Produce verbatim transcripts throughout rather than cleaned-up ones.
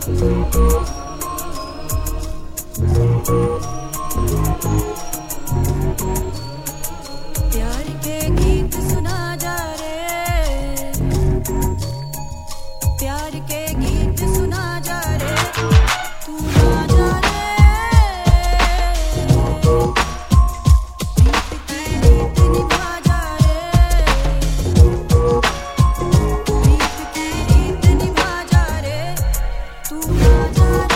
प्यार के गीत सुना जा रे, प्यार के गीत सुना जा रे, तू ना जा रे। गीत की रीत निभा जा रे, गीत की रीत निभा जा रे, तू ना जा रे।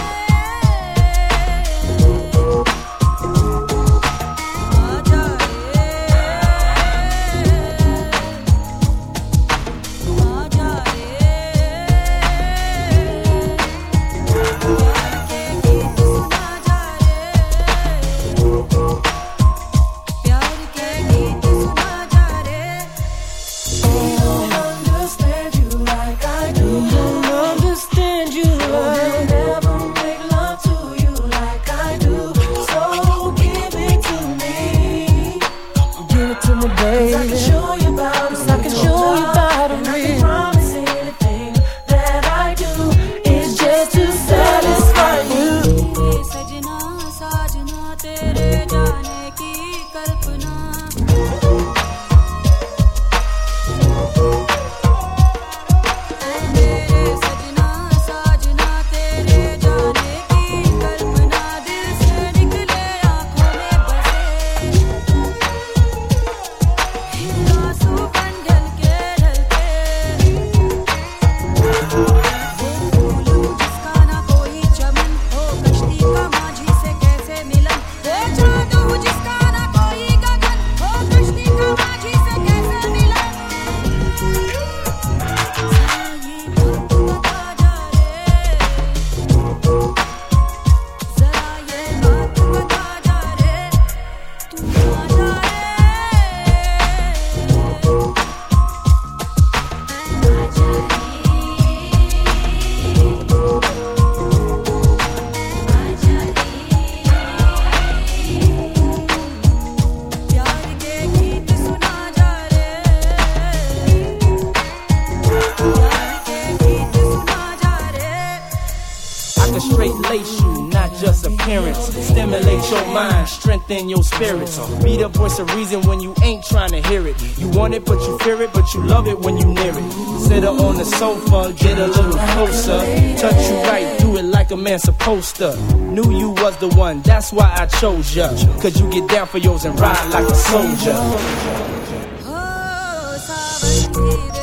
In your spirits, be the voice of reason when you ain't trying to hear it. You want it, but you fear it, but you love it when you near it. Sit her on the sofa, get a little closer, touch you right, do it like a man supposed to. Knew you was the one, that's why I chose ya. Cause you get down for yours and ride like a soldier. Oh,